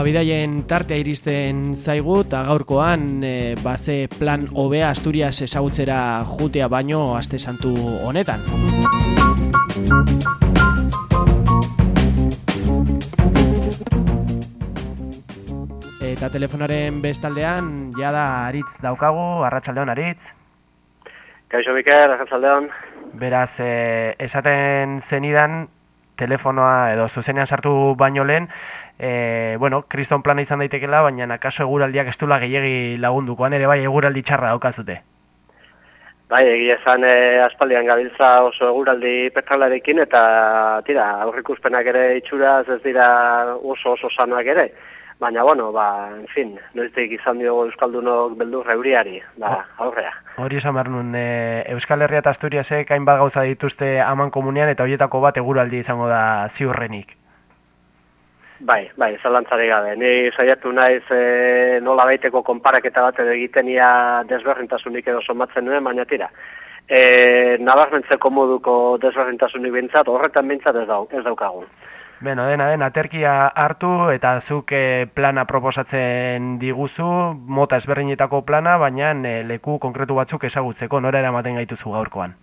bidaien tartea iristen zaigu eta gaurkoan ze plan hobea Asturias ezagutzera jutea baino aste santu honetan. Eta telefonaren bestaldean jada Aritz daukagu, arratsaldeon Aritz. Kaixo Mikel, arratsaldeon. Beraz, esaten zenidan telefonoa edo zuzenean sartu baino lehen, kriston plana izan daitekela, baina akaso eguraldiak ez duela gehiegi lagundukoan ere bai eguraldi txarra daukazute. Bai, egia esan aspaldian gabiltza oso eguraldi petrolarekin eta aurreikuspenak ere itxuraz ez dira oso sanoak ere. Baina, en fin, noiztik izan diogo Euskaldunok beldur euriari, aurrea. Hori esan behar nuen, Euskal Herria eta Asturiasek hainbat gauza dituzte aman komunean eta horietako bat eguraldi izango da ziurrenik. Bai, zalantzari gabe. Ni saiatu naiz nola baiteko konparaketa bat edo egitenia desberdintasunik edo somatzen nuen, baina tira. Nabarmentzeko moduko desberdintasunik bintzat, horretan bintzat ez daukagun. Beno, dena, aterkia hartu eta zuk plana proposatzen diguzu, mota ezberdinetako plana, baina leku konkretu batzuk ezagutzeko, nora eramaten gaituzu gaurkoan?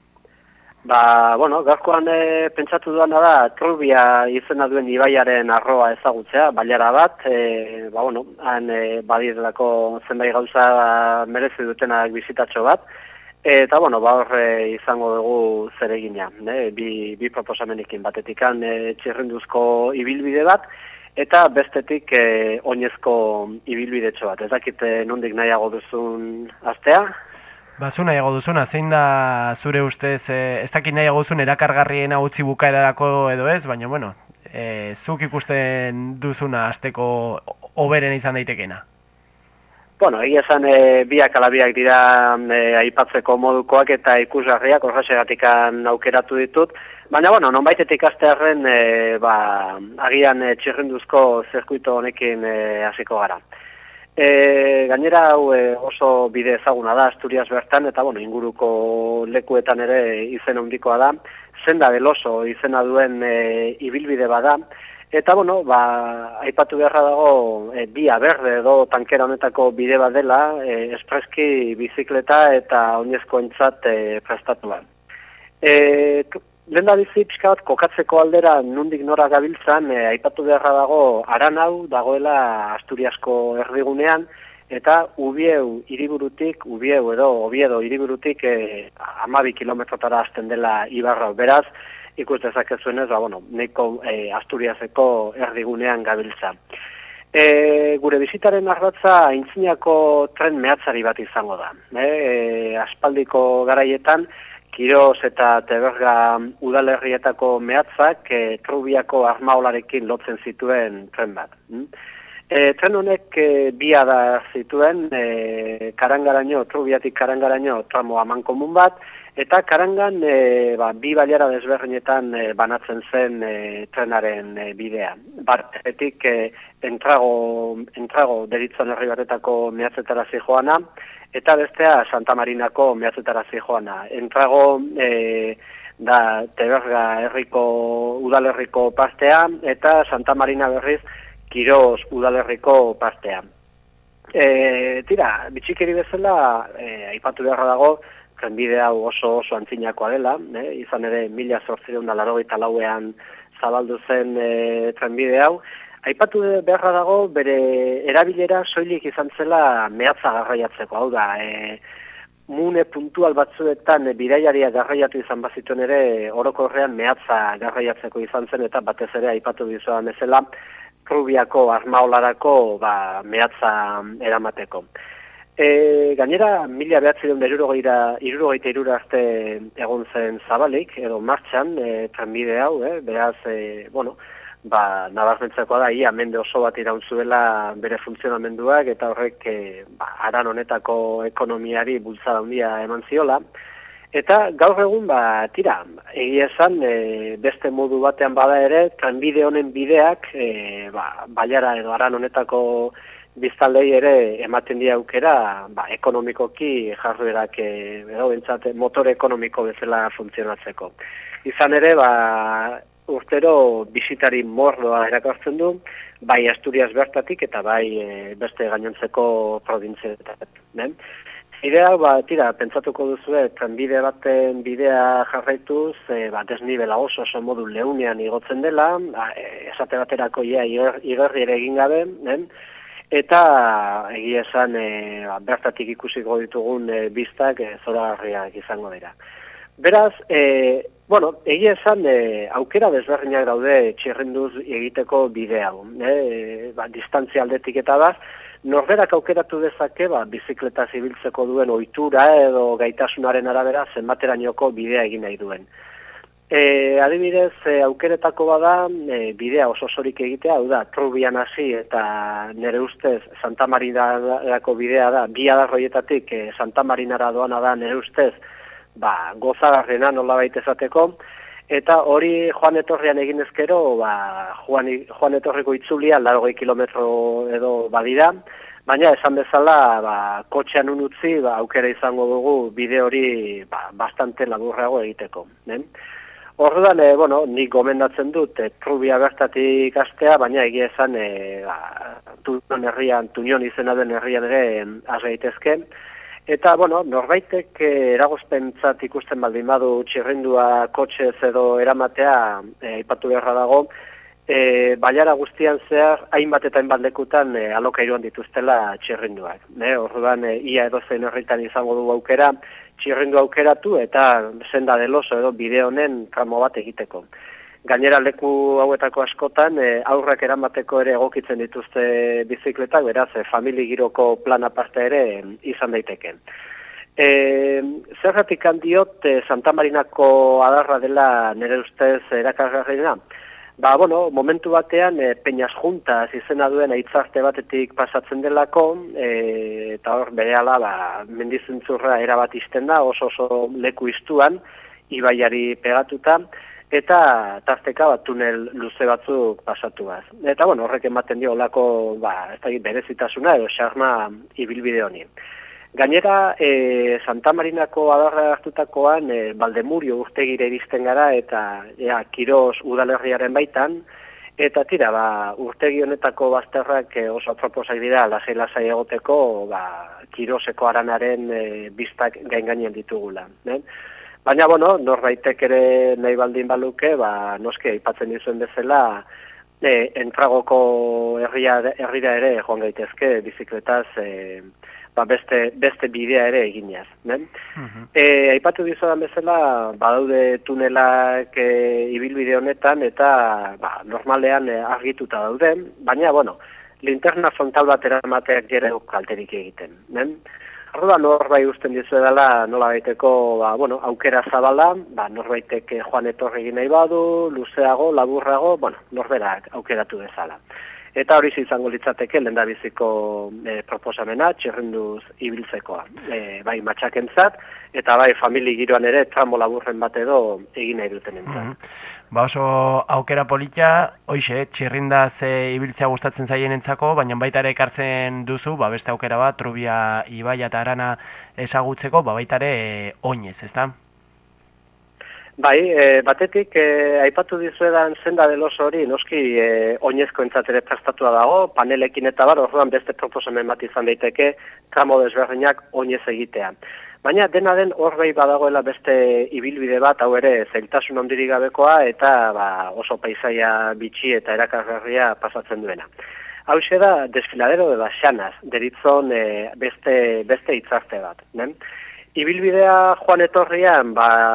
Gaurkoan pentsatu duana da, Trubia izena duen ibaiaren arroa ezagutzea, bailara bat, han badirelako zenbait gauza merezi dutenak bizitatxo bat, eta izango dugu zeregina, bi proposamenekin batetikan txirrinduzko ibilbide bat, eta bestetik oinezko ibilbidetxo bat. Ez dakit nondik nahiago duzun astea? Zu nahiago duzuna, zein da zure ustez, ez dakit nahiago duzun erakargarriena utzi bukaerarako edo ez, baina zuk ikusten duzuna asteko hoberen izan daitekena. Egia esan biak ala biak dira aipatzeko modukoak eta ikusgarriak horrexegatik aukeratu ditut. Baina, nonbaitetik astearren agian txirrinduzko zirkuito honekin hasiko gara. Gainera hau oso bide ezaguna da Asturias bertan eta inguruko lekuetan ere izen handikoa da. Senda del Oso izena duen ibilbide bada. Eta, aipatu beharra dago bia berde edo tankera honetako bide bat dela, espreski bizikleta eta oinezko entzat prestatua. Lehen da bizi pixka bat kokatzeko aldera nondik nora gabiltzan, aipatu beharra dago Aranau dagoela Asturiasko erdigunean, eta Oviedo hiriburutik 12 kilometrotara hasten dela ibarra. Beraz, ikus dezakezuenez, neko Asturiaseko erdigunean gabiltza. Gure bizitaren ardatza aintzinako tren mehatzari bat izango da. Aspaldiko garaietan, Kiroz eta Teberga udalerrietako mehatzak Trubiako armaolarekin lotzen zituen tren bat. Tren honek bia da zituen, Trubiatik Karangaraino tramo amankomun bat, eta Karangan bi bailara desberdinetan banatzen zen trenaren bidea. Batetik entrago deritzon herri batetako mehatzetara zijoana, eta bestea Santa Marinako mehatzetara zijoana. Entrago da Teberga herriko udalerriko partea, eta Santa Marina berriz Kiroz udalerriko partea. Bitxikeri bezala, aipatu beharra dago, trenbide hau oso antzinakoa dela, izan ere 1884ean zabaldu zen trenbide hau. Aipatu beharra dago, bere erabilera soilik izan zela mehatza garraiatzeko, hau da, mune puntual batzuetan bidaiaria garraiatu izan bazituen ere, orokorrean mehatza garraiatzeko izan zen, eta batez ere aipatu dizuan bezala, Trubiako armaolarako mehatza eramateko. Gainera, 1963 arte egon zen zabalik, edo martxan, trenbide hau, beraz, nabarmentzekoa da, mende oso bat iraun zuela bere funtzionamenduak, eta horrek Aran honetako ekonomiari bultzada handia eman ziola. Eta gaur egun, egia esan, beste modu batean bada ere, trenbide honen bideak, bailara edo Aran honetako biztanlei ere ematen die aukera, ekonomikoki jarduerak edo bentsat motore ekonomiko bezala funtzionatzeko. Izan ere, urtero bisitari mordoa erakartzen du, bai Asturias bertatik eta bai beste gainontzeko probintzietatik. Idea, pentsatuko duzue, trenbide baten bidea jarraituz, desnibela oso modu leunean igotzen dela, esate baterako igarri ere egin gabe, eta egia esan bertatik ikusiko ditugun biztak zoragarriak izango dira. Beraz, egia esan aukera desberdinak daude txirrinduz egiteko bide hau. Distantzia aldetik eta norberak aukeratu dezake bizikleta zibiltzeko duen ohitura edo gaitasunaren arabera zenbaterainoko bidea egin nahi duen. Adibidez, aukeretako bada bidea oso osorik egitea, hau da, Trubian hasi eta nire ustez Santa Marinarako bidea da, bi adarroietatik Santa Marinara doana da nire ustez, gozagarrena nolabait esateko, eta hori joan etorrian egin ezkero, joan etorriko itzulia 80 kilometro edo badira, baina esan bezala kotxean unutzi aukera izango dugu bide hori bastante laburrago egiteko. Orduan, nik gomendatzen dut Trubia bertatik hastea, baina egia esan Tuñon izena den herrian ere has gaitezke. Eta, norbaitek eragozpentzat ikusten baldin badu txirrindua kotxez edo eramatea aipatu beharra dago, bailara guztian zehar hainbat eta hainbat lekutan alokairuan dituztela txirrinduak. Orduan, ia edozein herritan izango du aukera, txirrindu aukeratu eta senda deloso edo bide honen tramo bat egiteko. Gainera leku hauetako askotan aurrak eramateko ere egokitzen dituzte bizikletak, beraz famili giroko plan aparte ere izan daiteke. Zergatik handiot Santa Marinako adarra dela nire ustez erakargarriena? Momentu batean Peñas Juntas izena duen aitzarte batetik pasatzen delako, eta hor berehala mendizentzurra erabat izten da, oso leku iztuan, ibaiari pegatuta, eta tarteka tunel luze batzuk pasatuaz. Eta horrek ematen dio olako berezitasuna edo xarma ibilbide honi. Gainera, Santa Marinako adarra hartutakoan Valdemurio urtegire iristen gara eta Kiros udalerriaren baitan, eta urtegi honetako bazterrak oso aproposak dira lasai egoteko Kiroseko aranaren biztak gain ditugula. Baina, norbaitek ere nahi baldin baluke, noski aipatzen dizuen bezala, Entragoko herrira ere joan gaitezke bizikletaz beste bidea ere eginez. Aipatu dizudan bezala, badaude tunelak ibilbide honetan eta normalean argituta dauden, baina, linterna frontal bat eramateak gero kalterik egiten. Orduan norbait usten dizuedala nola baiteko aukera zabala, norbaitek joan etorri egin nahi badu, luzeago, laburrago, norberak aukeratu dezala. Eta hori izango litzateke lehendabiziko proposamena, txirrinduz ibiltzekoa. Bai matxakentzat, eta bai famili giroan ere tramo laburren bat edo egin nahi duten entzat. Oso aukera polita, hoxe, txirrindaz ibiltzea gustatzen zaien entzako, baina baita ere ekartzen duzu, beste aukera bat, Trubia, Ibaia eta Arana ezagutzeko, baita ere oinez, ezta? Bai, batetik aipatu dizuedan senda deloso hori noski oinezko entzatere prestatua dago, panelekin eta orduan beste proposamen bat izan daiteke tramo desberdinak oinez egitea. Baina dena den hor bai badagoela beste ibilbide bat, hau ere zailtasun handirik gabekoa eta oso paisaia bitxi eta erakargarria pasatzen duena. Hauxe da Desfiladero de las Llanas, deritzon beste hitzarte bat. Ibilbidea joan etorrian,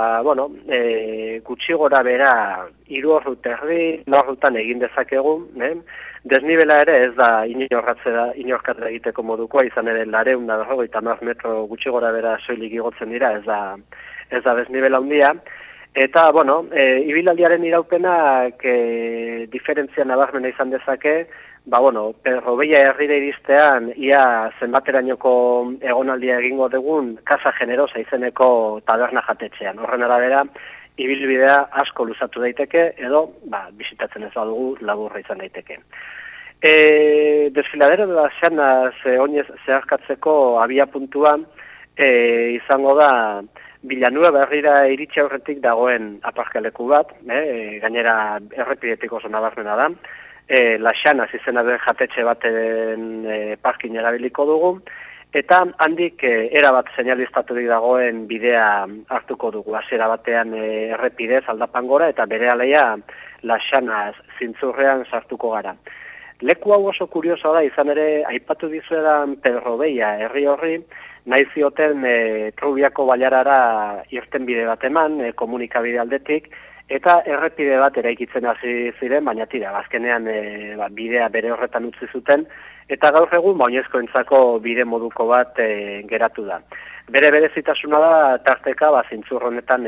gutxi gora bera 3 ordu terdi, 4 ordutan egin dezakegu, desnibela ere ez da inorkatzea egiteko modukoa, izan ere 250 metro gutxi gora bera soilik igotzen dira, ez da desnibela handia. Eta, ibilaldiaren iraupenak diferentzia nabarmena izan dezake, Perrobeia herrira iristean, ia zenbaterainoko egonaldia egingo dugun, Casa Generosa izeneko taberna jatetxean. Horren arabera, ibilbidea asko luzatu daiteke, edo, bisitatzen ez badugu laburra izan daiteke. Desfiladero de las Llanas oinez zeharkatzeko abia puntua izango da Bilanura berrira iritsi aurretik dagoen aparkaleku bat, gainera errepidetik oso nabarmena da, Laxanaz izena den jatetxe baten parkin erabiliko dugu, eta handik erabat seinalistaturik dagoen bidea hartuko dugu, hasiera batean errepidez aldapan gora, eta bere aleia Laxanaz zintzurrean sartuko gara. Leku hau oso kuriosoa da, izan ere, aipatu dizuedan Pedro Beia herri horri, nahi zioten Trubiako bailarara irten bide bat eman, komunikabide aldetik, eta errepide bat eraikitzen hasi ziren, baina tira, azkenean bidea bere horretan utzi zuten, eta gaur egun oinezkoentzako bide moduko bat geratu da. Bere berezitasuna da tarteka zintzur honetan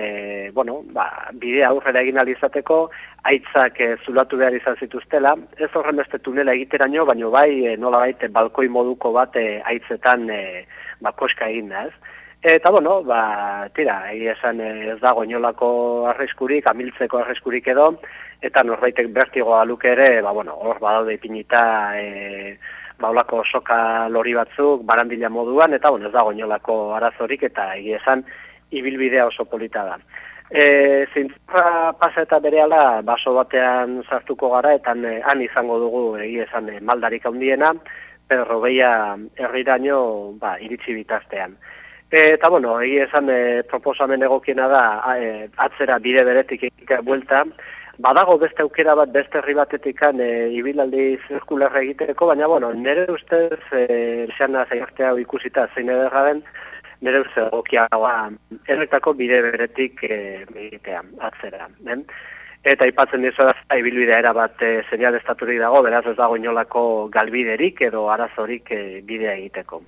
bidea aurrera egin ahal izateko, aitzak zulatu behar izan zituztela, ez horren beste tunela egiteraino, baina bai nolabait balkoi moduko bat aitzetan koska egin da, ez? Eta egia esan ez dago inolako arriskurik, amiltzeko arriskurik edo, eta norbaitek bertigoa luke ere, hor badaude ipinita olako soka lori batzuk, barandila moduan, eta ez dago inolako arazorik, eta egia esan ibilbidea oso polita da. Zintzurra pasa eta berehala baso batean sartuko gara, eta han izango dugu egia esan maldarik handiena, Pedro Beia herriraino iritsi bitartean. Eta egia esan proposamen egokiena da atzera bide beretik egitea buelta. Badago beste aukera bat beste herri batetikan ibilaldi zirkularra egiteko, baina nire ustez Laxana zaiartea ikusita zein ederra den, nire ustez egokiagoa herritako bide beretik egitea atzera. Eta aipatzen dizu da ibilbidea erabat seinaleztaturik dago, beraz ez dago inolako galbiderik edo arazorik bidea egiteko.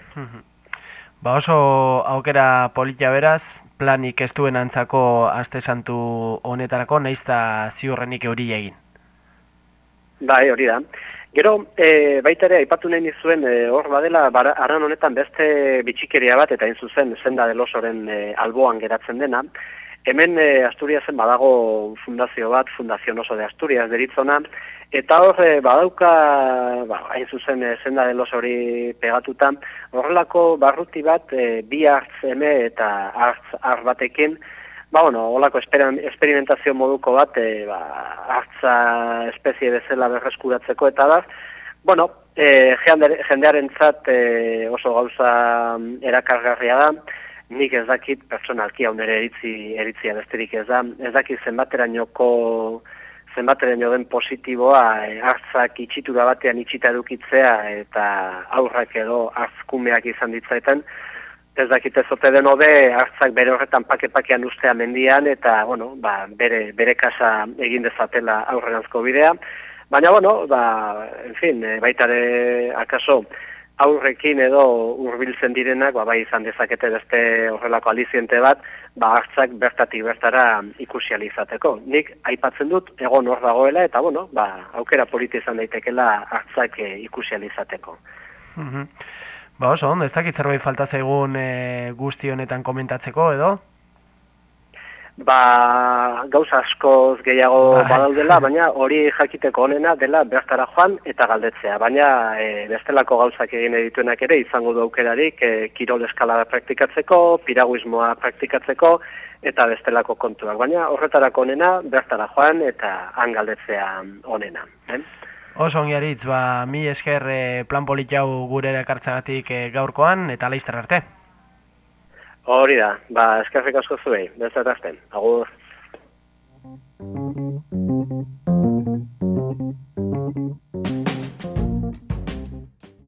Oso aukera polita beraz, planik ez duen antzako aste santu honetarako, naizta ziurrenik hori egin. Bai, hori da. Gero, baita ere, aipatu nahi nizuen, hor badela, aran honetan beste bitxikeria bat, eta zuzen Senda del Osoren alboan geratzen dena. Hemen Asturiasen badago fundazio bat, Fundación Oso de Asturias deritzona, eta hor badauka, hain zuzen Senda del Osori pegatuta, horrelako barruti bat, bi hartz eta hartz batekin, holako esperimentazio moduko bat, hartza espezie bezala berreskuratzeko eta da, jendearentzat oso gauza erakargarria da. Nik ez dakit pertsonalki hau nire eritzia besterik ez da. Ez dakit zenbateraino den positiboa hartzak itxitura batean itxita edukitzea eta aurrak edo hartzkumeak izan ditzaeten. Ez dakit ez ote den hobe hartzak bere horretan pake-pakean ustea mendian eta bere kasa egin dezatela aurreranzko bidea. Baina, baitare akaso aurrekin edo hurbiltzen direnak, bai izan dezakete beste horrelako aliziente bat, hartzak bertatik bertara ikusi ahal izateko. Nik aipatzen dut egon hor dagoela eta aukera polita izan daitekela hartzak ikusi ahal izateko. Oso ondo, ez dakit zerbait falta zaigun guzti honetan komentatzeko edo? Gauza askoz gehiago badaudela, baina hori jakiteko onena dela bertara joan eta galdetzea. Baina bestelako gauzak egin edituenak ere izango du aukerarik kirol eskalada praktikatzeko, piraguismoa praktikatzeko eta bestelako kontuak. Baina horretarako onena bertara joan eta han galdetzea onena. Oso ongiaritz, mi esker plan politau gure ekartzagatik gaurkoan eta laizter arte. Hori da, eskerrik asko zuei, bezatazten, agur.